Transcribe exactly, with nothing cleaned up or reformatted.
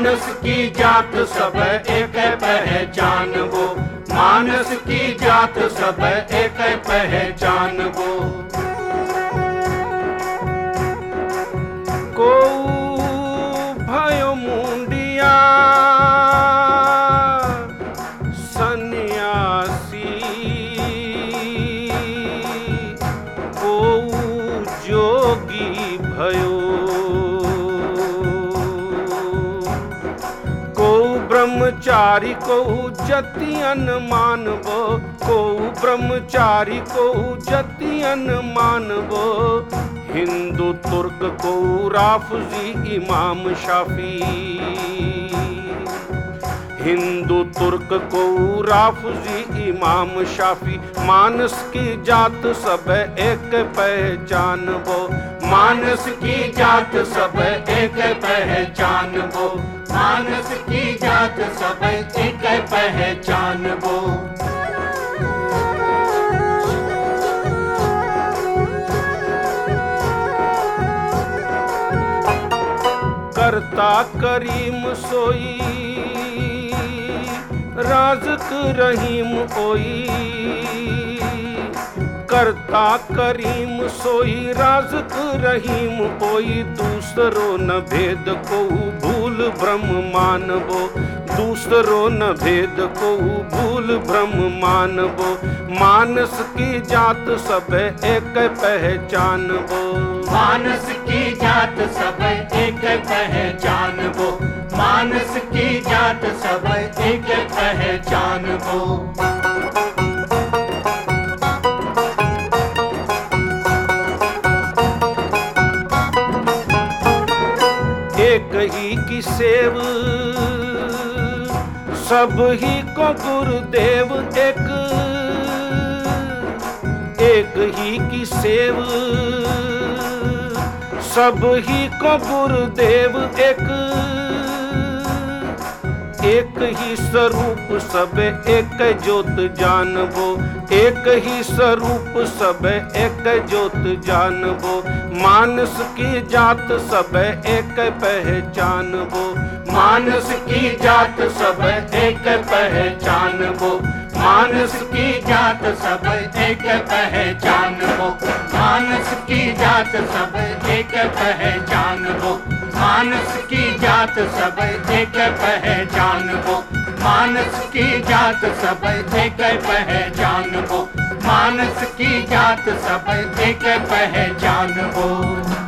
मानस की जात सब एक पहचान वो, मानस की जात सब एक पहचान वो। को भयो मुंडिया सन्यासी, को जोगी भयो, को ब्रह्मचारी को जतियन मानवो, को ब्रह्मचारी को जतियन मानवो। हिंदू तुर्क को राफजी इमाम शाफी, हिंदू तुर्क को राफजी इमाम शाफी। मानस की जात सब एक पहचान वो, मानस की जात सब एक पहचान वो, मानस की जात सब एक पहचान वो। करता करीम सोई राज़क रहीम ओई, करता करीम सोई राज़क रहीम ओई। दूसरो न भेद को भूल ब्रह्म मानवो, दूसरो न भेद को भूल ब्रह्म मानवो। मानस की जात सब एक पहचान वो, मानस की जात सब एक पहचान वो, मानस की जात सब एक पहचान वो। एक ही की सेव सब ही को गुरुदेव, एक एक ही की सेव सब ही को गुरुदेव, एक एक ही स्वरूप सब एक ज्योत जानवो, एक ही स्वरूप सब एक ज्योत जानवो। मानस की जात सब एक पहचान वो, मानस की जात सब एक पहचान वो, मानस की जात सब एक पहचान वो, मानस की जात सब एक पहचान वो, मानस की जात सब एक पहचान वो, मानस की जात सब एक पहचान वो, मानस की जात सब एक पहचान वो।